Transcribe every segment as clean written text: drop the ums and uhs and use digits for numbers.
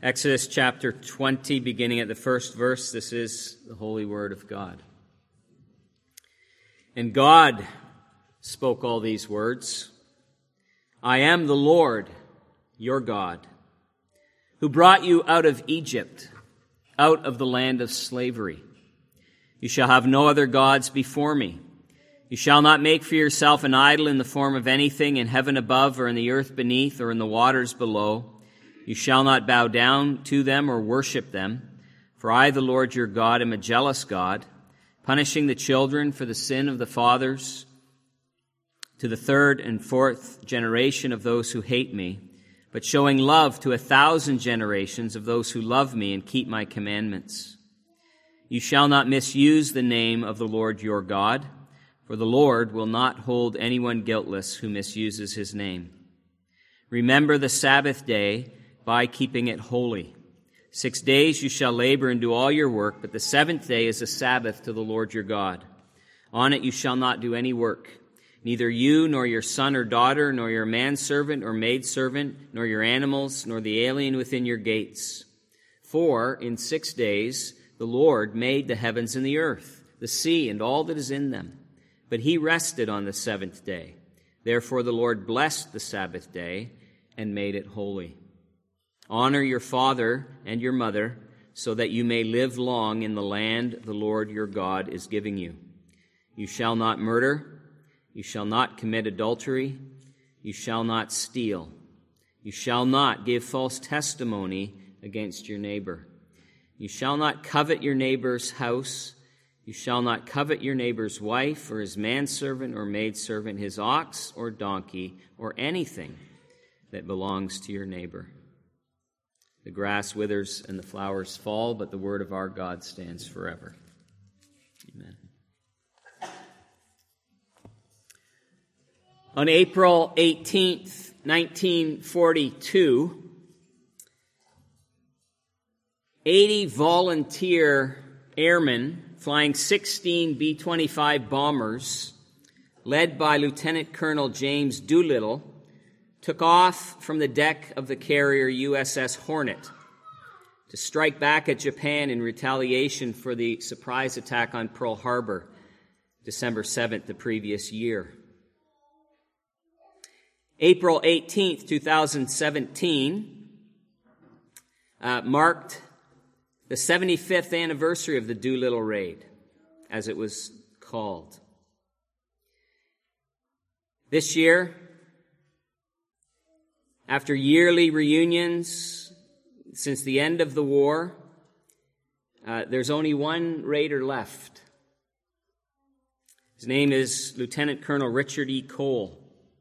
Exodus chapter 20, beginning at the first verse. This is the holy word of God. And God spoke all these words. I am the Lord, your God, who brought you out of Egypt, out of the land of slavery. You shall have no other gods before me. You shall not make for yourself an idol in the form of anything in heaven above or in the earth beneath or in the waters below. You shall not bow down to them or worship them, for I, the Lord your God, am a jealous God, punishing the children for the sin of the fathers to the third and fourth generation of those who hate me, but showing love to 1,000 generations of those who love me and keep my commandments. You shall not misuse the name of the Lord your God, for the Lord will not hold anyone guiltless who misuses his name. Remember the Sabbath day by keeping it holy. 6 days you shall labor and do all your work, but the seventh day is a Sabbath to the Lord your God. On it you shall not do any work, neither you nor your son or daughter, nor your manservant or maidservant, nor your animals, nor the alien within your gates. For in 6 days the Lord made the heavens and the earth, the sea, and all that is in them. But he rested on the seventh day. Therefore the Lord blessed the Sabbath day and made it holy. Honor your father and your mother, so that you may live long in the land the Lord your God is giving you. You shall not murder. You shall not commit adultery. You shall not steal. You shall not give false testimony against your neighbor. You shall not covet your neighbor's house. You shall not covet your neighbor's wife or his manservant or maidservant, his ox or donkey, or anything that belongs to your neighbor. The grass withers and the flowers fall, but the word of our God stands forever. Amen. On April 18th, 1942, 80 volunteer airmen flying 16 B-25 bombers, led by Lieutenant Colonel James Doolittle, took off from the deck of the carrier USS Hornet to strike back at Japan in retaliation for the surprise attack on Pearl Harbor, December 7th, the previous year. April 18th, 2017, marked the 75th anniversary of the Doolittle Raid, as it was called. This year, after yearly reunions since the end of the war, there's only one raider left. His name is Lieutenant Colonel Richard E. Cole.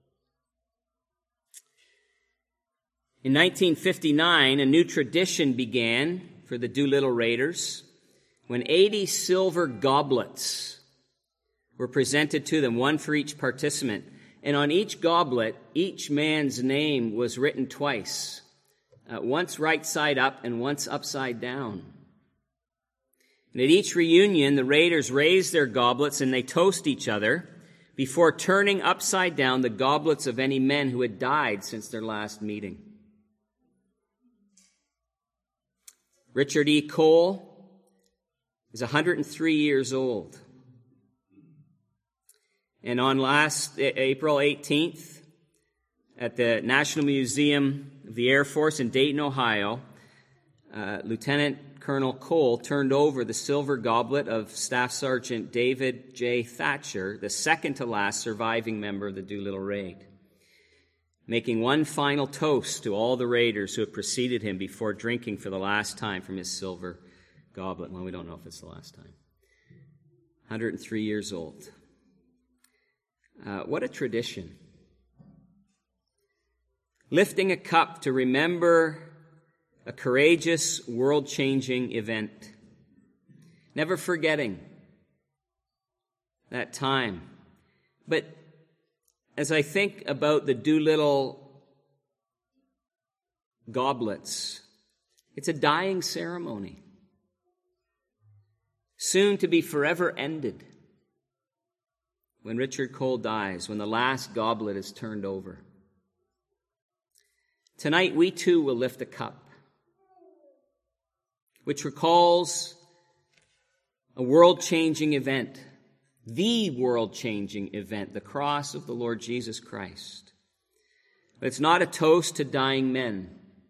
In 1959, a new tradition began for the Doolittle Raiders when 80 silver goblets were presented to them, one for each participant. And on each goblet, each man's name was written twice, once right side up and once upside down. And at each reunion, the raiders raise their goblets and they toast each other before turning upside down the goblets of any men who had died since their last meeting. Richard E. Cole is 103 years old. And on last April 18th, at the National Museum of the Air Force in Dayton, Ohio, Lieutenant Colonel Cole turned over the silver goblet of Staff Sergeant David J. Thatcher, the second to last surviving member of the Doolittle Raid, making one final toast to all the raiders who had preceded him before drinking for the last time from his silver goblet. Well, we don't know if it's the last time. 103 years old. What a tradition. Lifting a cup to remember a courageous, world-changing event. Never forgetting that time. But as I think about the Doolittle goblets, it's a dying ceremony, soon to be forever ended. When Richard Cole dies, when the last goblet is turned over. Tonight, we too will lift a cup which recalls a world-changing event, the world-changing event, the cross of the Lord Jesus Christ. But it's not a toast to dying men.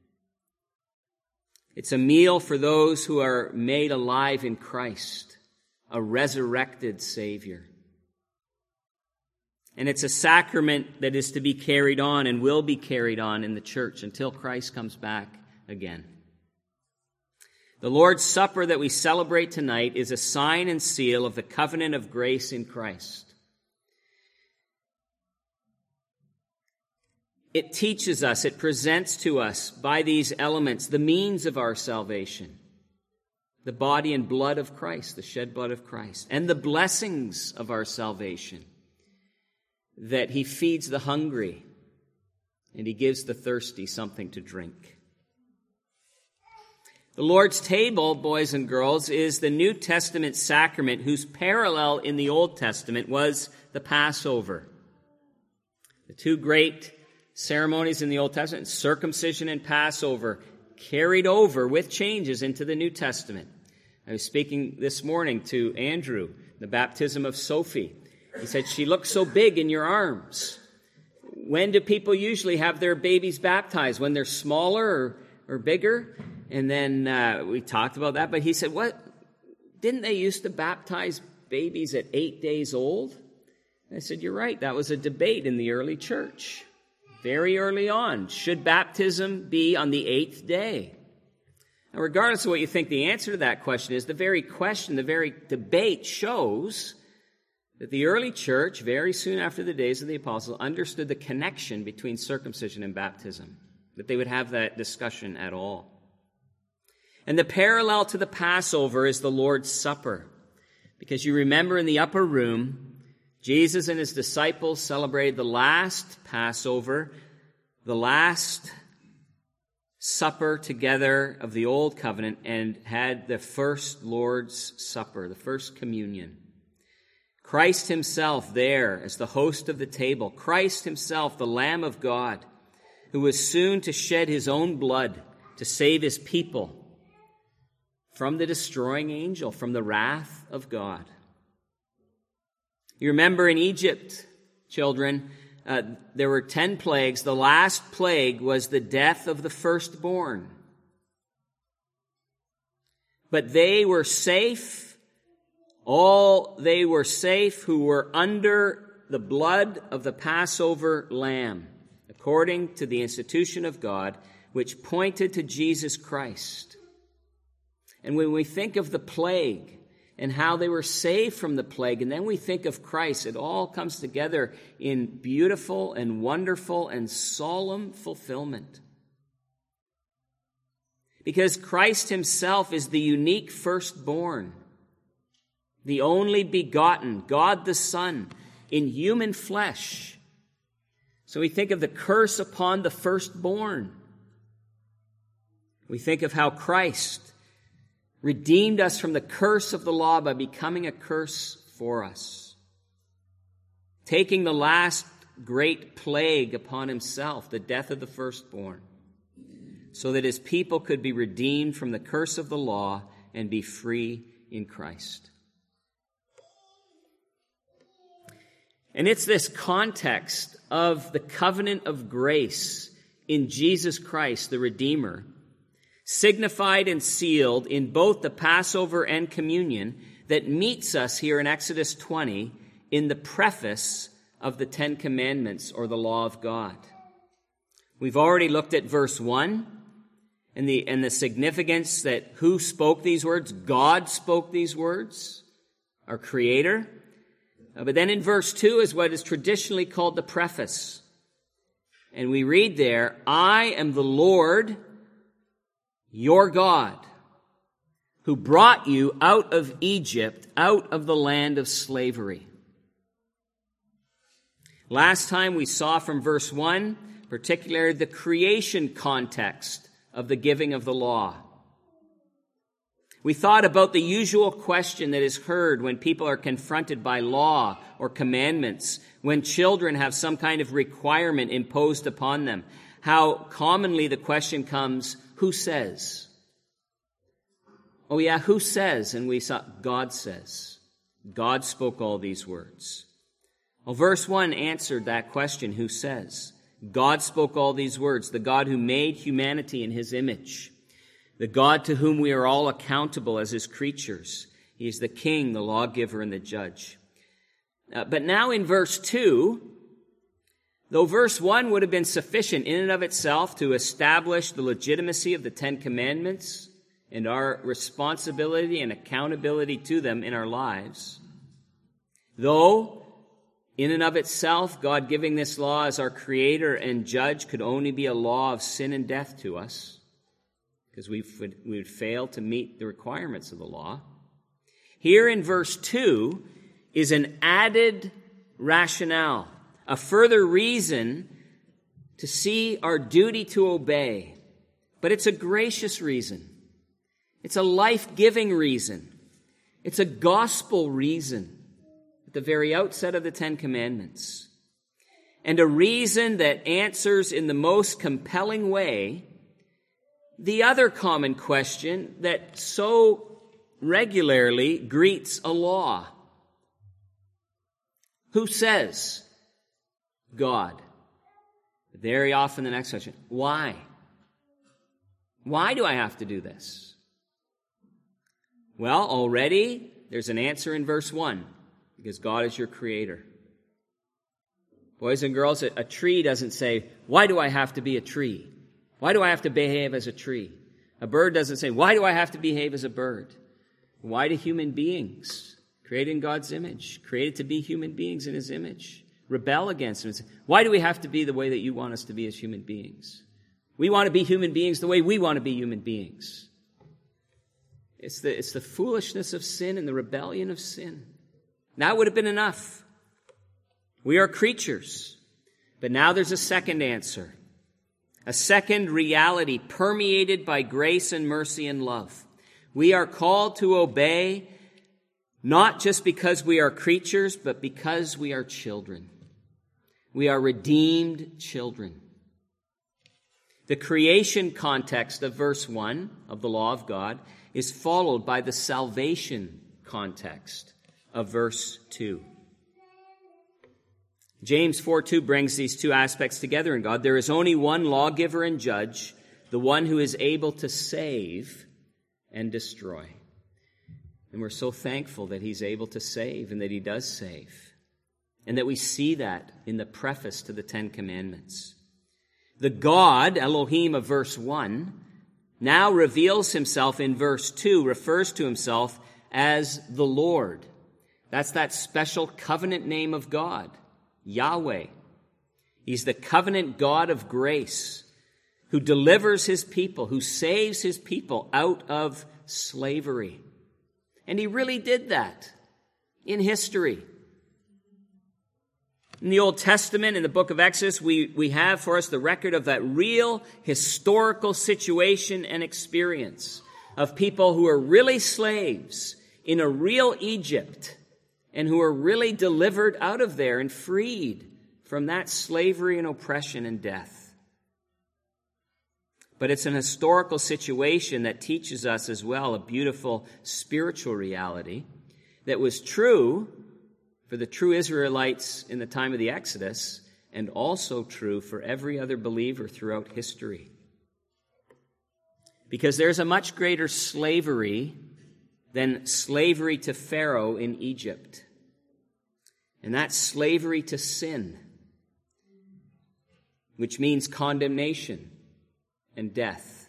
It's a meal for those who are made alive in Christ, a resurrected Savior. And it's a sacrament that is to be carried on and will be carried on in the church until Christ comes back again. The Lord's Supper that we celebrate tonight is a sign and seal of the covenant of grace in Christ. It teaches us, it presents to us by these elements the means of our salvation, the body and blood of Christ, the shed blood of Christ, and the blessings of our salvation, that he feeds the hungry and he gives the thirsty something to drink. The Lord's table, boys and girls, is the New Testament sacrament whose parallel in the Old Testament was the Passover. The two great ceremonies in the Old Testament, circumcision and Passover, carried over with changes into the New Testament. I was speaking this morning to Andrew, the baptism of Sophie. He said, she looks so big in your arms. When do people usually have their babies baptized? When they're smaller or bigger? And then we talked about that. But he said, what? Didn't they used to baptize babies at 8 days old? And I said, you're right. That was a debate in the early church. Very early on. Should baptism be on the 8th day? Now, regardless of what you think the answer to that question is, the very question, the very debate shows that the early church, very soon after the days of the apostles, understood the connection between circumcision and baptism, that they would have that discussion at all. And the parallel to the Passover is the Lord's Supper, because you remember in the upper room, Jesus and his disciples celebrated the last Passover, the last supper together of the Old Covenant, and had the first Lord's Supper, the first communion. Christ himself there as the host of the table. Christ himself, the Lamb of God, who was soon to shed his own blood to save his people from the destroying angel, from the wrath of God. You remember in Egypt, children, there were 10 plagues. The last plague was the death of the firstborn. But they were safe. All they were safe who were under the blood of the Passover lamb, according to the institution of God, which pointed to Jesus Christ. And when we think of the plague and how they were saved from the plague, and then we think of Christ, it all comes together in beautiful and wonderful and solemn fulfillment. Because Christ himself is the unique firstborn, the only begotten, God the Son, in human flesh. So we think of the curse upon the firstborn. We think of how Christ redeemed us from the curse of the law by becoming a curse for us, taking the last great plague upon himself, the death of the firstborn, so that his people could be redeemed from the curse of the law and be free in Christ. And it's this context of the covenant of grace in Jesus Christ, the Redeemer, signified and sealed in both the Passover and communion, that meets us here in Exodus 20 in the preface of the Ten Commandments, or the law of God. We've already looked at verse 1 and the significance that who spoke these words? God spoke these words, our Creator. But then in verse 2 is what is traditionally called the preface. And we read there, I am the Lord, your God, who brought you out of Egypt, out of the land of slavery. Last time we saw from verse 1, particularly the creation context of the giving of the law. We thought about the usual question that is heard when people are confronted by law or commandments, when children have some kind of requirement imposed upon them. How commonly the question comes, who says? Oh yeah, who says? And we saw God says. God spoke all these words. Well, verse 1 answered that question, who says? God spoke all these words, the God who made humanity in his image, the God to whom we are all accountable as his creatures. He is the king, the lawgiver, and the judge. But now in verse 2, though verse 1 would have been sufficient in and of itself to establish the legitimacy of the Ten Commandments and our responsibility and accountability to them in our lives, though in and of itself, God giving this law as our creator and judge could only be a law of sin and death to us, because we would fail to meet the requirements of the law. Here in verse 2 is an added rationale, a further reason to see our duty to obey. But it's a gracious reason. It's a life-giving reason. It's a gospel reason at the very outset of the Ten Commandments. And a reason that answers in the most compelling way the other common question that so regularly greets a law. Who says? God. Very often the next question, why? Why do I have to do this? Well, already there's an answer in verse 1, because God is your creator. Boys and girls, a tree doesn't say, why do I have to be a tree? Why do I have to behave as a tree? A bird doesn't say, why do I have to behave as a bird? Why do human beings, created in God's image, created to be human beings in his image, rebel against him and say, why do we have to be the way that you want us to be as human beings? We want to be human beings the way we want to be human beings. It's the foolishness of sin and the rebellion of sin. That would have been enough. We are creatures. But now there's a second answer. A second reality permeated by grace and mercy and love. We are called to obey not just because we are creatures, but because we are children. We are redeemed children. The creation context of verse 1 of the law of God is followed by the salvation context of verse 2. James 4:2 brings these two aspects together in God. There is only one lawgiver and judge, the one who is able to save and destroy. And we're so thankful that he's able to save and that he does save. And that we see that in the preface to the Ten Commandments. The God, Elohim of verse 1, now reveals himself in verse 2, refers to himself as the Lord. That's that special covenant name of God, Yahweh. He's the covenant God of grace, who delivers his people, who saves his people out of slavery. And he really did that in history. In the Old Testament, in the book of Exodus, we have for us the record of that real historical situation and experience of people who are really slaves in a real Egypt and who are really delivered out of there and freed from that slavery and oppression and death. But it's an historical situation that teaches us as well a beautiful spiritual reality that was true for the true Israelites in the time of the Exodus, and also true for every other believer throughout history. Because there's a much greater slavery than slavery to Pharaoh in Egypt. And that's slavery to sin, which means condemnation and death.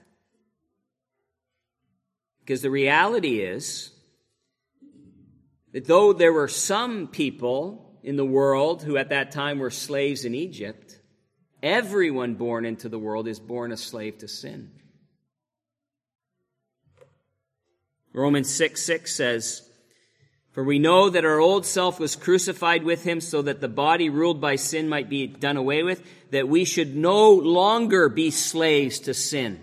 Because the reality is that though there were some people in the world who at that time were slaves in Egypt, everyone born into the world is born a slave to sin. Romans 6:6 says, "For we know that our old self was crucified with him so that the body ruled by sin might be done away with, that we should no longer be slaves to sin."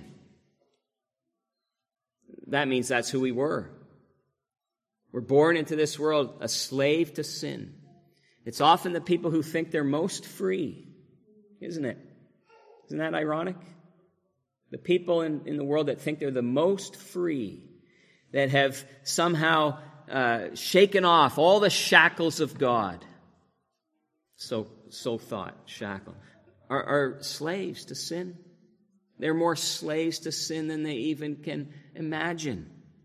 That means that's who we were. We're born into this world a slave to sin. It's often the people who think they're most free, isn't it? Isn't that ironic? The people in the world that think they're the most free, that have somehow shaken off all the shackles of God. So thought, shackle. Are slaves to sin. They're more slaves to sin than they even can imagine.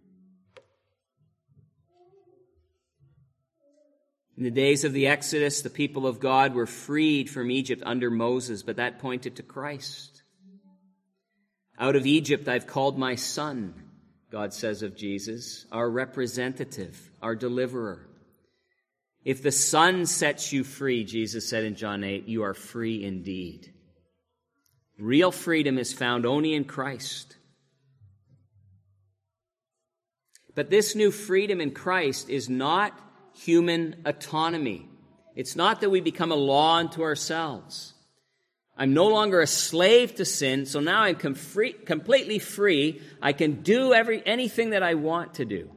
In the days of the Exodus, the people of God were freed from Egypt under Moses, but that pointed to Christ. Out of Egypt I've called my son, God says of Jesus, our representative, our deliverer. If the Son sets you free, Jesus said in John 8, you are free indeed. Real freedom is found only in Christ. But this new freedom in Christ is not human autonomy. It's not that we become a law unto ourselves. I'm no longer a slave to sin, so now I'm completely free. I can do anything that I want to do.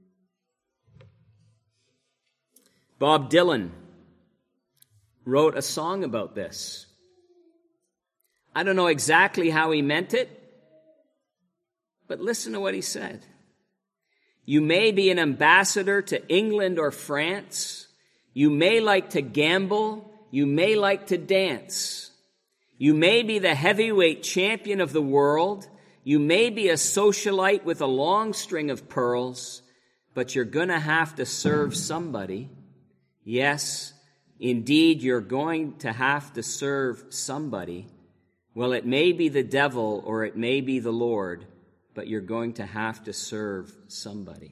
Bob Dylan wrote a song about this. I don't know exactly how he meant it, but listen to what he said. You may be an ambassador to England or France. You may like to gamble. You may like to dance. You may be the heavyweight champion of the world. You may be a socialite with a long string of pearls, but you're going to have to serve somebody. Yes, indeed, you're going to have to serve somebody. Well, it may be the devil or it may be the Lord, but you're going to have to serve somebody.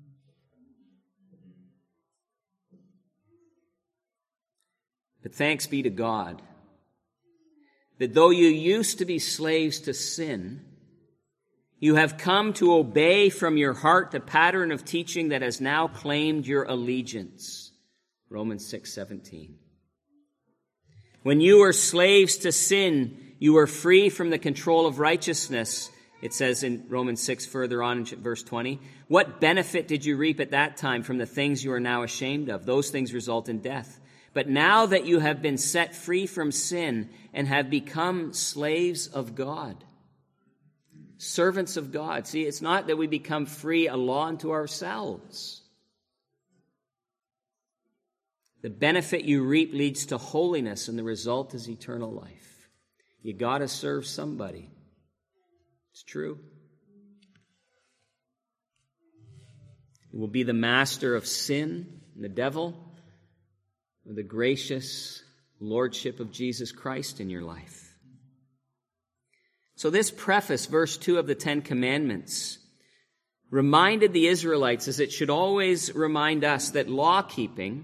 But thanks be to God that though you used to be slaves to sin, you have come to obey from your heart the pattern of teaching that has now claimed your allegiance. Romans 6:17. When you were slaves to sin, you were free from the control of righteousness. It says in Romans 6 further on in verse 20, what benefit did you reap at that time from the things you are now ashamed of? Those things result in death. But now that you have been set free from sin and have become slaves of God, servants of God. See, it's not that we become free, a law unto ourselves. The benefit you reap leads to holiness, and the result is eternal life. You got to serve somebody. It's true. You will be the master of sin and the devil, or the gracious lordship of Jesus Christ in your life. So this preface, verse 2 of the Ten Commandments, reminded the Israelites, as it should always remind us, that law-keeping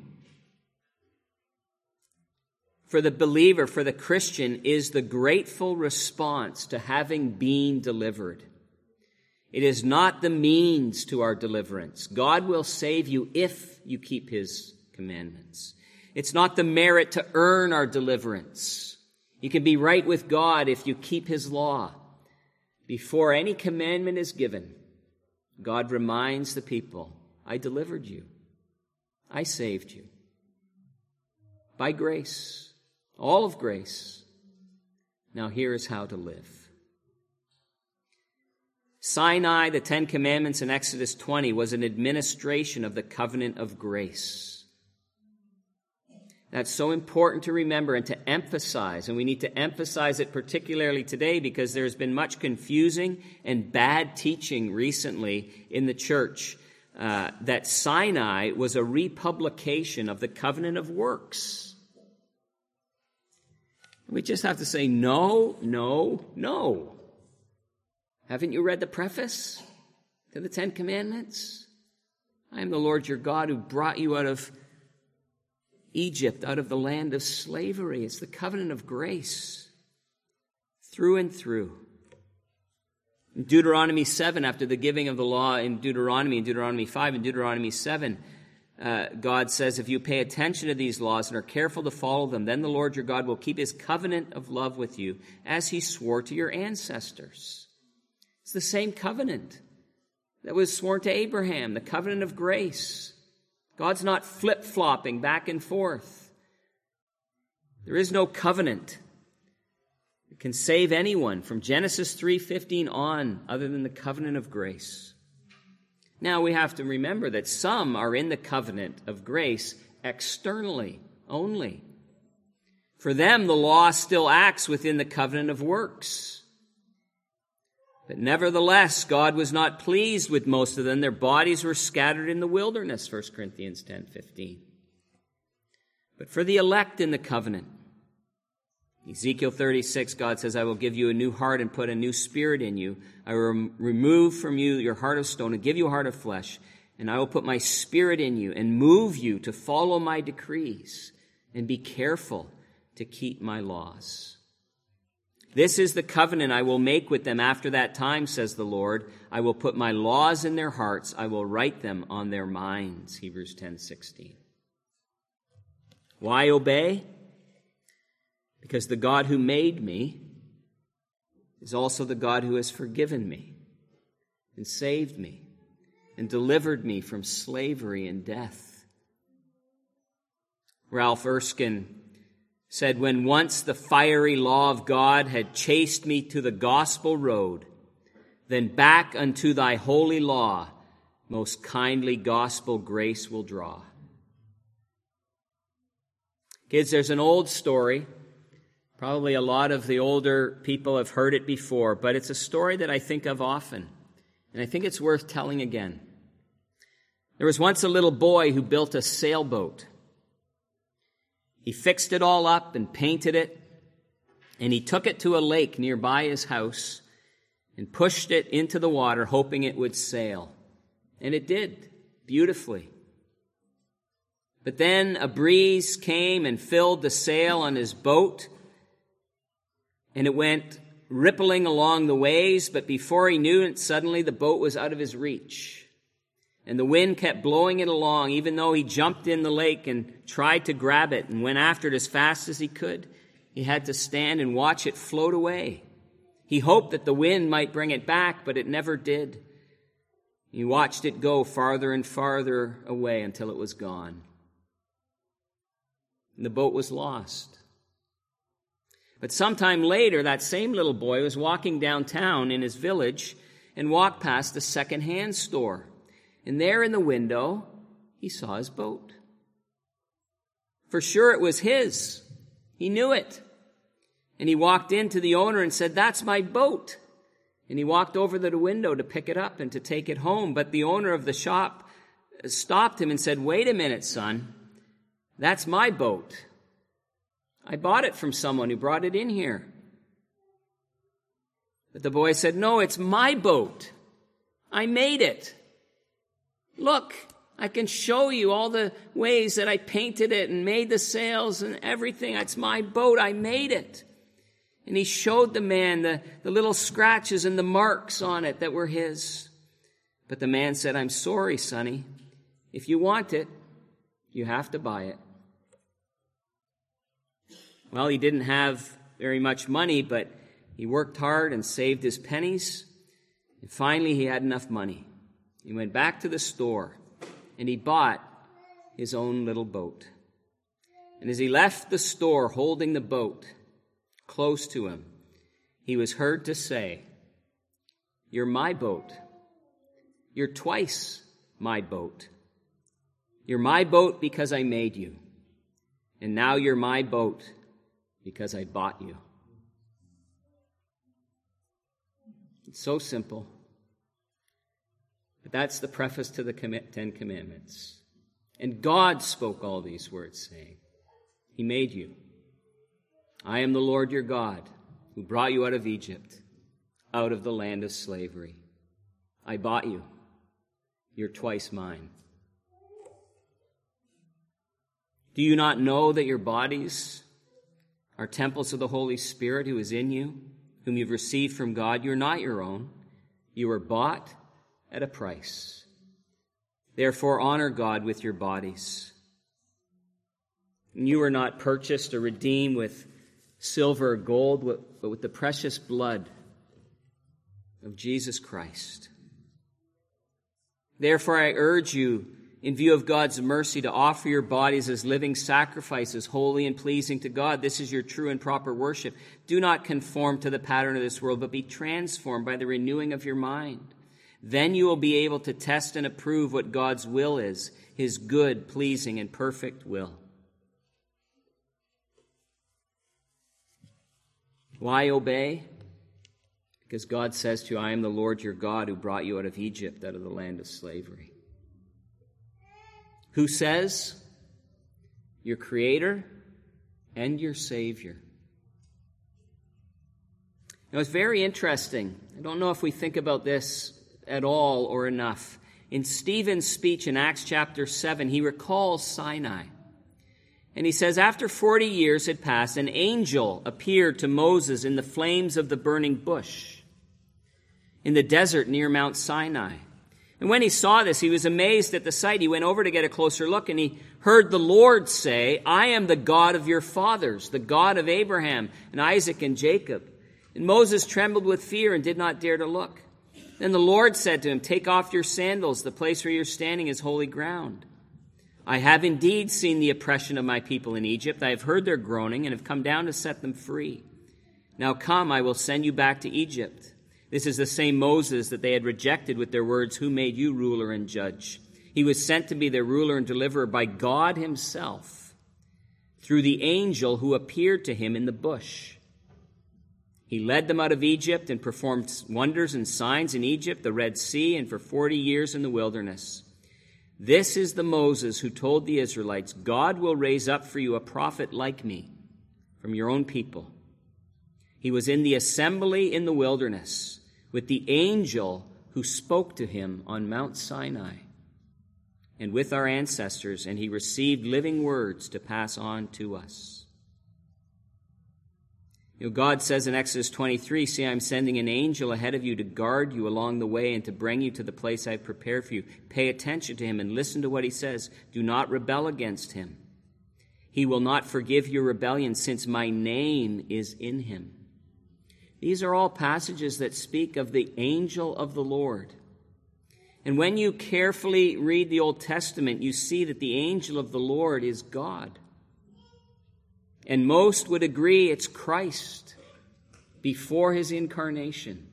for the believer, for the Christian, is the grateful response to having been delivered. It is not the means to our deliverance. God will save you if you keep his commandments. It's not the merit to earn our deliverance. You can be right with God if you keep his law. Before any commandment is given, God reminds the people, I delivered you. I saved you. By grace. All of grace. Now here is how to live. Sinai, the Ten Commandments in Exodus 20, was an administration of the covenant of grace. That's so important to remember and to emphasize, and we need to emphasize it particularly today because there's been much confusing and bad teaching recently in the church that Sinai was a republication of the covenant of works. We just have to say, no, no, no. Haven't you read the preface to the Ten Commandments? I am the Lord your God who brought you out of Egypt, out of the land of slavery. It's the covenant of grace, through and through. In Deuteronomy 7, after the giving of the law in Deuteronomy 5, and Deuteronomy 7, God says, if you pay attention to these laws and are careful to follow them, then the Lord your God will keep his covenant of love with you as he swore to your ancestors. It's the same covenant that was sworn to Abraham, the covenant of grace. God's not flip-flopping back and forth. There is no covenant that can save anyone from Genesis 3:15 on other than the covenant of grace. Now we have to remember that some are in the covenant of grace externally only. For them, the law still acts within the covenant of works. But nevertheless, God was not pleased with most of them. Their bodies were scattered in the wilderness, 1 Corinthians 10:15. But for the elect in the covenant, Ezekiel 36, God says, I will give you a new heart and put a new spirit in you. I will remove from you your heart of stone and give you a heart of flesh. And I will put my spirit in you and move you to follow my decrees and be careful to keep my laws. This is the covenant I will make with them after that time, says the Lord. I will put my laws in their hearts. I will write them on their minds. Hebrews 10:16. Why obey? Because the God who made me is also the God who has forgiven me and saved me and delivered me from slavery and death. Ralph Erskine said, when once the fiery law of God had chased me to the gospel road, then back unto thy holy law, most kindly gospel grace will draw. Kids, there's an old story. Probably a lot of the older people have heard it before, but it's a story that I think of often, and I think it's worth telling again. There was once a little boy who built a sailboat. He fixed it all up and painted it, and he took it to a lake nearby his house and pushed it into the water, hoping it would sail. And it did, beautifully. But then a breeze came and filled the sail on his boat, and it went rippling along the waves, but before he knew it, suddenly the boat was out of his reach. And the wind kept blowing it along, even though he jumped in the lake and tried to grab it and went after it as fast as he could. He had to stand and watch it float away. He hoped that the wind might bring it back, but it never did. He watched it go farther and farther away until it was gone. And the boat was lost. But sometime later, that same little boy was walking downtown in his village and walked past a second-hand store. And there in the window, he saw his boat. For sure it was his. He knew it. And he walked in to the owner and said, "That's my boat." And he walked over to the window to pick it up and to take it home. But the owner of the shop stopped him and said, "Wait a minute, son. That's my boat. I bought it from someone who brought it in here." But the boy said, "No, it's my boat. I made it. Look, I can show you all the ways that I painted it and made the sails and everything. It's my boat. I made it." And he showed the man the little scratches and the marks on it that were his. But the man said, "I'm sorry, sonny. If you want it, you have to buy it." Well, he didn't have very much money, but he worked hard and saved his pennies. And finally, he had enough money. He went back to the store, and he bought his own little boat. And as he left the store holding the boat close to him, he was heard to say, "You're my boat. You're twice my boat. You're my boat because I made you. And now you're my boat because I bought you." It's so simple. But that's the preface to the Ten Commandments. And God spoke all these words, saying, He made you. I am the Lord your God, who brought you out of Egypt, out of the land of slavery. I bought you. You're twice mine. Do you not know that your bodies are temples of the Holy Spirit who is in you, whom you've received from God? You're not your own. You were bought at a price. Therefore, honor God with your bodies. And you were not purchased or redeemed with silver or gold, but with the precious blood of Jesus Christ. Therefore, I urge you, in view of God's mercy, to offer your bodies as living sacrifices, holy and pleasing to God. This is your true and proper worship. Do not conform to the pattern of this world, but be transformed by the renewing of your mind. Then you will be able to test and approve what God's will is, his good, pleasing, and perfect will. Why obey? Because God says to you, I am the Lord your God who brought you out of Egypt, out of the land of slavery. Who says? Your Creator and your Savior. Now, it's very interesting. I don't know if we think about this at all or enough. In Stephen's speech in Acts chapter 7, he recalls Sinai. And he says, after 40 years had passed, an angel appeared to Moses in the flames of the burning bush in the desert near Mount Sinai. And when he saw this, he was amazed at the sight. He went over to get a closer look, and he heard the Lord say, I am the God of your fathers, the God of Abraham and Isaac and Jacob. And Moses trembled with fear and did not dare to look. Then the Lord said to him, take off your sandals. The place where you're standing is holy ground. I have indeed seen the oppression of my people in Egypt. I have heard their groaning and have come down to set them free. Now come, I will send you back to Egypt. This is the same Moses that they had rejected with their words, who made you ruler and judge? He was sent to be their ruler and deliverer by God himself through the angel who appeared to him in the bush. He led them out of Egypt and performed wonders and signs in Egypt, the Red Sea, and for 40 years in the wilderness. This is the Moses who told the Israelites, God will raise up for you a prophet like me from your own people. He was in the assembly in the wilderness with the angel who spoke to him on Mount Sinai and with our ancestors, and he received living words to pass on to us. God says in Exodus 23, see, I'm sending an angel ahead of you to guard you along the way and to bring you to the place I've prepared for you. Pay attention to him and listen to what he says. Do not rebel against him. He will not forgive your rebellion, since my name is in him. These are all passages that speak of the angel of the Lord. And when you carefully read the Old Testament, you see that the angel of the Lord is God. And most would agree it's Christ before his incarnation.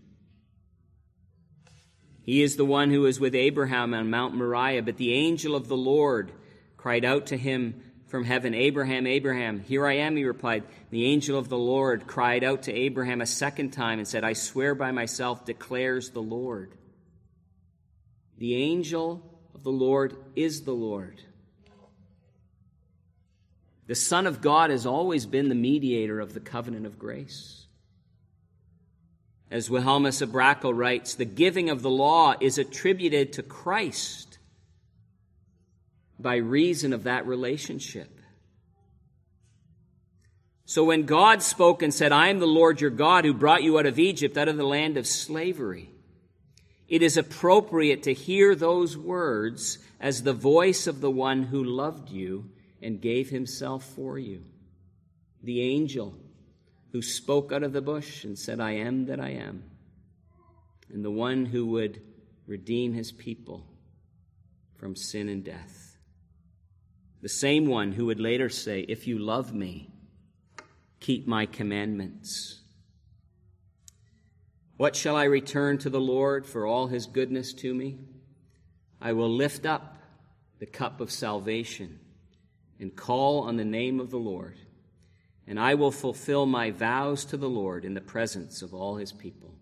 He is the one who was with Abraham on Mount Moriah, but the angel of the Lord cried out to him from heaven, Abraham, Abraham. Here I am, he replied. The angel of the Lord cried out to Abraham a second time and said, I swear by myself, declares the Lord. The angel of the Lord is the Lord. The Son of God has always been the mediator of the covenant of grace. As Wilhelmus of Brakel writes, the giving of the law is attributed to Christ by reason of that relationship. So when God spoke and said, I am the Lord your God who brought you out of Egypt, out of the land of slavery, it is appropriate to hear those words as the voice of the one who loved you and gave himself for you. The angel who spoke out of the bush and said, I am that I am. And the one who would redeem his people from sin and death. The same one who would later say, if you love me, keep my commandments. What shall I return to the Lord for all his goodness to me? I will lift up the cup of salvation and call on the name of the Lord, and I will fulfill my vows to the Lord in the presence of all his people.